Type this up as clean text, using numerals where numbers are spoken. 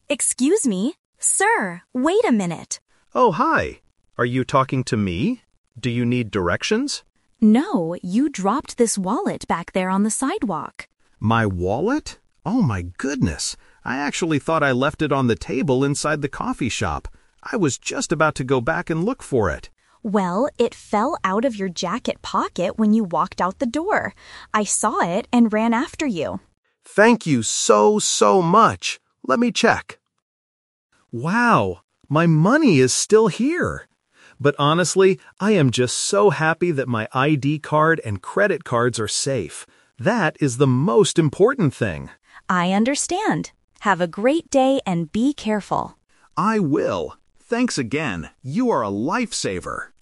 Excuse me? Sir, wait a minute. Oh, hi. Are you talking to me? Do you need directions? No, you dropped this wallet back there on the sidewalk. My wallet? Oh my goodness. I actually thought I left it on the table inside the coffee shop. I was just about to go back and look for it. Well, it fell out of your jacket pocket when you walked out the door. I saw it and ran after you. Thank you so much. Let me check. Wow, my money is still here. But honestly, I am just so happy that my ID card and credit cards are safe. That is the most important thing. I understand. Have a great day and be careful. I will. Thanks again. You are a lifesaver.